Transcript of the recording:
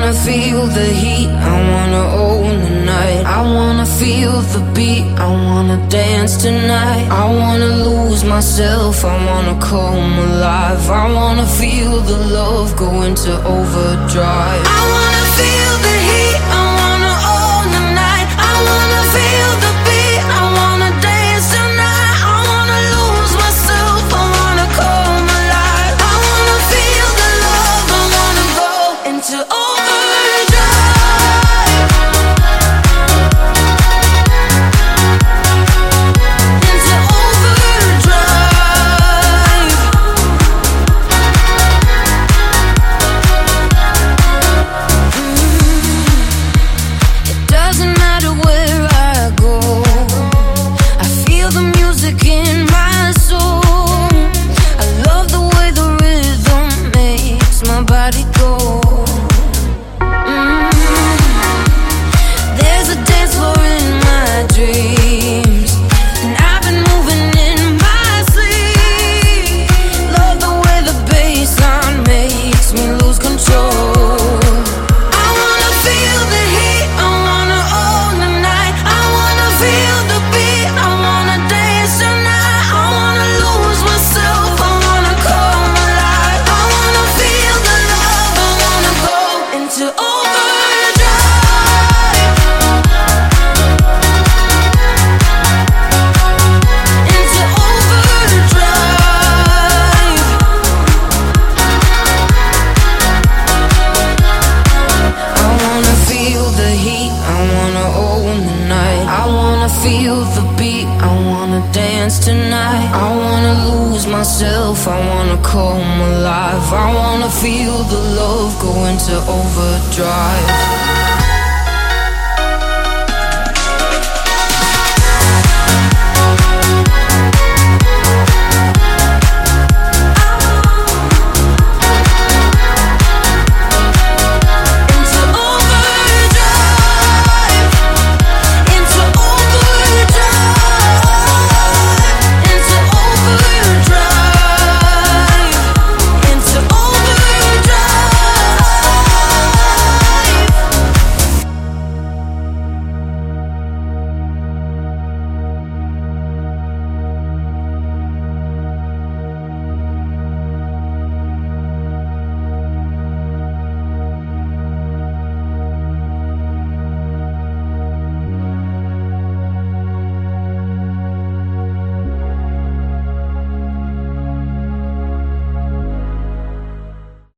wanna feel the heat, I wanna own the night. I wanna feel the beat, I wanna dance tonight. I wanna lose myself, I wanna come alive. I wanna feel the love go into overdrive. I wanna feel the heat, I wanna own the night. I wanna feel the beat, I wanna dance tonight. I wanna lose myself, I wanna come alive. I wanna feel the love, I wanna go into overdrive. Tonight, I wanna lose myself, I wanna come alive. I wanna feel the love go into overdrive.